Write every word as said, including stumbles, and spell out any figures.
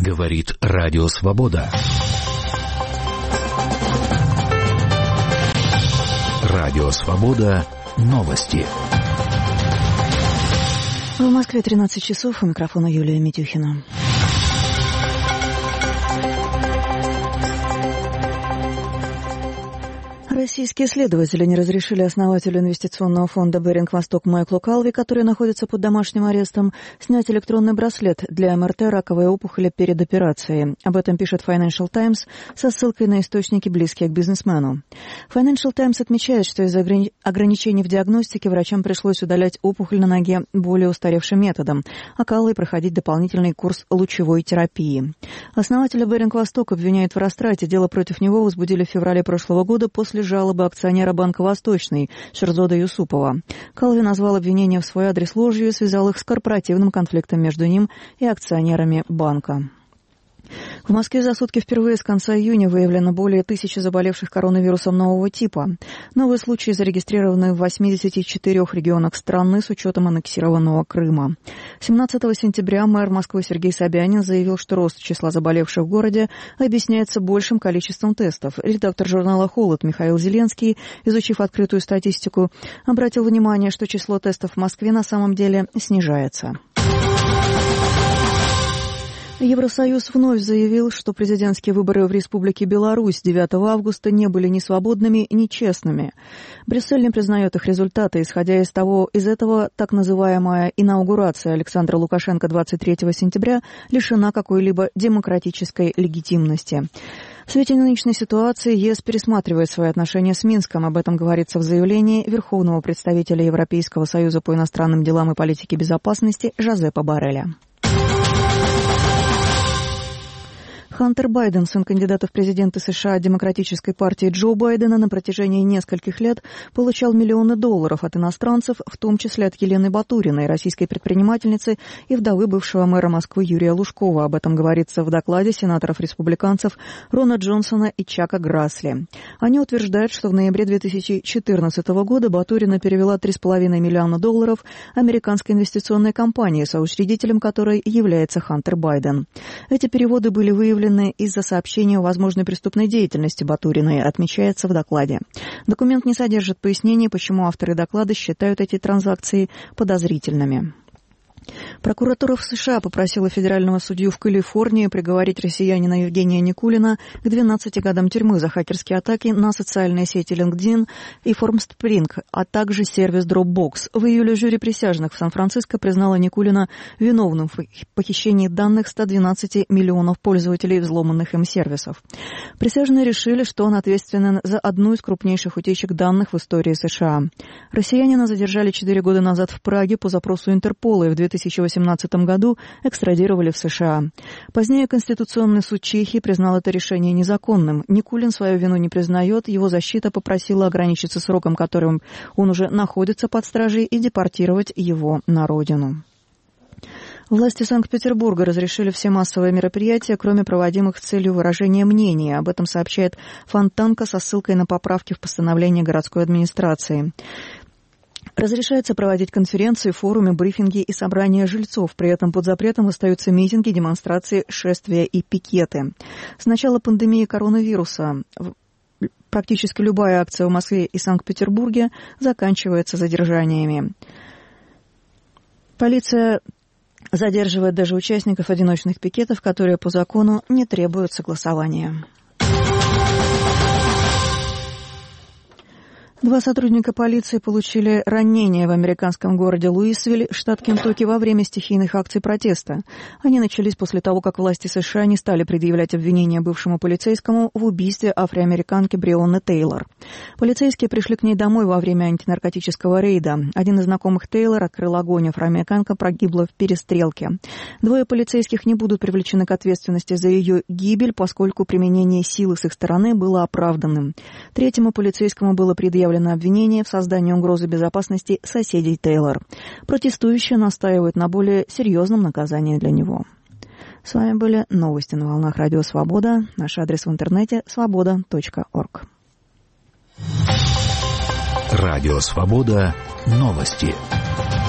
Говорит Радио Свобода. Радио Свобода. Новости. В Москве тринадцать часов. У микрофона Юлия Митюхина. Российские следователи не разрешили основателю инвестиционного фонда «Беринг Восток» Майклу Калви, который находится под домашним арестом, снять электронный браслет для эм эр тэ раковой опухоли перед операцией. Об этом пишет Financial Times со ссылкой на источники, близкие к бизнесмену. Financial Times отмечает, что из-за ограничений в диагностике врачам пришлось удалять опухоль на ноге более устаревшим методом, а Калви проходить дополнительный курс лучевой терапии. Основателя «Беринг Восток» обвиняют в растрате. Дело против него возбудили в феврале прошлого года после жалобы акционера Банка Восточный Шерзода Юсупова. Калви назвал обвинения в свой адрес ложью и связал их с корпоративным конфликтом между ним и акционерами банка. В Москве за сутки впервые с конца июня выявлено более тысячи заболевших коронавирусом нового типа. Новые случаи зарегистрированы в восьмидесяти четырёх регионах страны с учетом аннексированного Крыма. семнадцатого сентября мэр Москвы Сергей Собянин заявил, что рост числа заболевших в городе объясняется большим количеством тестов. Редактор журнала «Холод» Михаил Зеленский, изучив открытую статистику, обратил внимание, что число тестов в Москве на самом деле снижается. Евросоюз вновь заявил, что президентские выборы в Республике Беларусь девятого августа не были ни свободными, ни честными. Брюссель не признает их результаты. Исходя из того, из этого так называемая инаугурация Александра Лукашенко двадцать третьего сентября лишена какой-либо демократической легитимности. В свете нынешней ситуации ЕС пересматривает свои отношения с Минском. Об этом говорится в заявлении верховного представителя Европейского союза по иностранным делам и политике безопасности Жозепа Борреля. Хантер Байден, сын кандидата в президенты США от Демократической партии Джо Байдена, на протяжении нескольких лет получал миллионы долларов от иностранцев, в том числе от Елены Батуриной, российской предпринимательницы и вдовы бывшего мэра Москвы Юрия Лужкова. Об этом говорится в докладе сенаторов-республиканцев Рона Джонсона и Чака Грасли. Они утверждают, что в ноябре две тысячи четырнадцатого года Батурина перевела три с половиной миллиона долларов американской инвестиционной компании, соучредителем которой является Хантер Байден. Эти переводы были выявлены из-за сообщения о возможной преступной деятельности Батуриной, отмечается в докладе. Документ не содержит пояснений, почему авторы доклада считают эти транзакции подозрительными. Прокуратура в США попросила федерального судью в Калифорнии приговорить россиянина Евгения Никулина к двенадцати годам тюрьмы за хакерские атаки на социальные сети LinkedIn и Formspring, а также сервис Dropbox. В июле жюри присяжных в Сан-Франциско признало Никулина виновным в похищении данных ста двенадцати миллионов пользователей взломанных им сервисов. Присяжные решили, что он ответственен за одну из крупнейших утечек данных в истории США. Россиянина задержали четыре года назад в Праге по запросу Интерпола и в две тысячи восемнадцатом году экстрадировали в США. Позднее Конституционный суд Чехии признал это решение незаконным. Никулин свою вину не признает, его защита попросила ограничиться сроком, которым он уже находится под стражей, и депортировать его на родину. Власти Санкт-Петербурга разрешили все массовые мероприятия, кроме проводимых с целью выражения мнения. Об этом сообщает Фонтанка со ссылкой на поправки в постановление городской администрации. Разрешается проводить конференции, форумы, брифинги и собрания жильцов. При этом под запретом остаются митинги, демонстрации, шествия и пикеты. С начала пандемии коронавируса практически любая акция в Москве и Санкт-Петербурге заканчивается задержаниями. Полиция задерживает даже участников одиночных пикетов, которые по закону не требуют согласования. Два сотрудника полиции получили ранения в американском городе Луисвилл, штат Кентукки, во время стихийных акций протеста. Они начались после того, как власти США не стали предъявлять обвинения бывшему полицейскому в убийстве афроамериканки Бреонны Тейлор. Полицейские пришли к ней домой во время антинаркотического рейда. Один из знакомых Тейлор открыл огонь, афроамериканка погибла в перестрелке. Двое полицейских не будут привлечены к ответственности за ее гибель, поскольку применение силы с их стороны было оправданным. Третьему полицейскому было предъявлено обвинение в создании угрозы безопасности соседей Тейлор. Протестующие настаивают на более серьезном наказании для него. С вами были новости на волнах Радио Свобода. Наш адрес в интернете свобода точка орг. Радио Свобода. Новости.